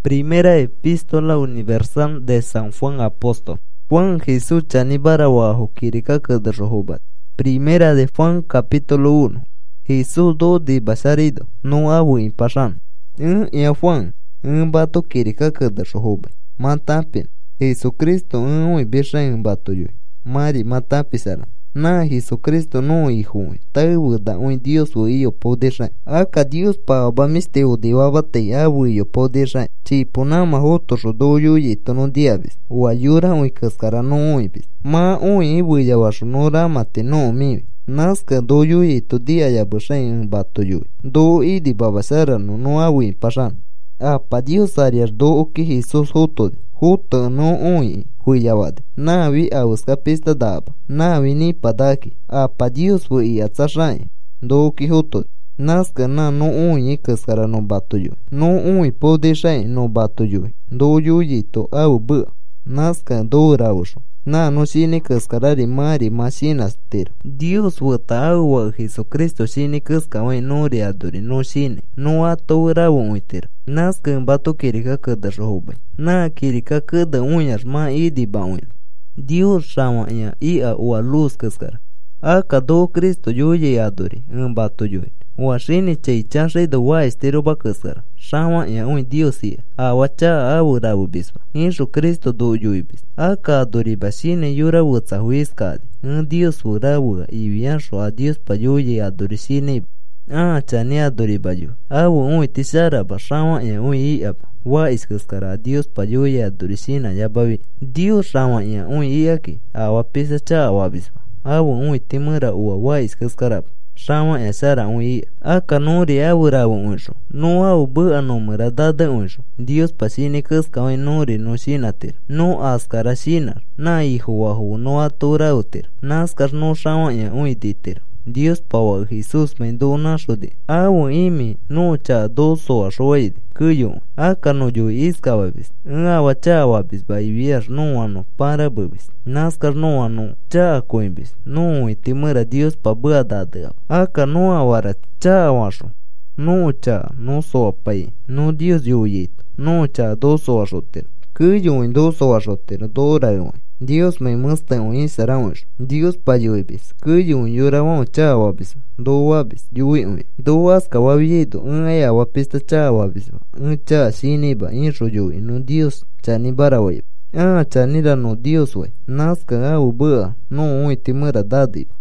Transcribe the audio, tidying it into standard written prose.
Primera Epístola Universal de San Juan Apóstol. Juan Jesús chanibara kirika kederrohubat. Primera de Juan capítulo 1. Jesús do de basarido no abu impasan. Ya Juan bato kirika kederrohubat. Matapin Jesucristo uy bishan bato yoy. Mari matapisara. Na Jesucristo no hijo, tabu da un Dios yo poder. Aka Dios pa bamiste o de babate abu yo poder. Si ponama hoto rodoyo y tono diabis. O ayura un cascara no ibis. Ma un ibu ya no ramate no mi. Nazca doyo y to dia ya bushen bato yo. Do y di babasara no abu pasan. Pa Dios arias do que Jesús hoto. Juto no uy huyawad. Navi a uskapista daba. Navi ni padaki. Pa Dios wi atsashay. Do ki juto. Naska na no uy kaskara no bato yo. No uy podeshay no bato yo. Do yuyito au bu. Naska do rausho. Na no shini kaskarari mari mashinas tiro. Dios wata awa Jesucristo shini kaskawai no readori no shini. No ato rawo uitiro. Naska bato kirika kada rohobay. Na kirika kada uñas ma idi bawin. Dios shama ya ia ua luz kaskara. Aka do Cristo yoye adori bato yoy. Ua shini chay chanshay da wa estero ba kaskara. Shama ya un Dios ia. Awacha awu rawo bisba. Inso Cristo do yoy bis. Aka adori bashine yura wutsa huiskadi. Dios urawa ibiansho a Dios pa yoye adori shine. Chani adori bayo. Awu un tishara ba shama ya un iaba. Wa iskaskara Dios pa yoye adori shina ya babi. Dios shama ya un iaki. Awa pisa cha awa bisba. Awu un timura uwa wa iskaskara. Shama ya sara un ia. Aka nori awu rawo unsho. No awu bu anomura dada unsho. Dios pa shini kaskawai nori no shinatir. No askara shinar. Na hijo wahu no atura utir. Naskar no shama ya un ditir. Dios pawa Jesús mendona shode. Awu imi no cha doso ashoide. Kuyo. Aka no yo iskawabis. Awa cha wabis ba ibiar no ano para bubis. Naskar no ano cha koimbis. No itimura Dios pa bua dada. Aka no awara cha awasho. No cha no so apai. No Dios yo yito. No cha doso ashoter. Kuyo doso ashoter dora yo. Dios me musta un isaramos. Dios pa yoibis. Kuyo yorawon cha wabis. Do wabis yui. Do aska wabiedo. Aya wapista cha wabis. Cha shiniba insho yui. No Dios chani barawai. Chanira no Dios way. Naska au bua. No timura dadi.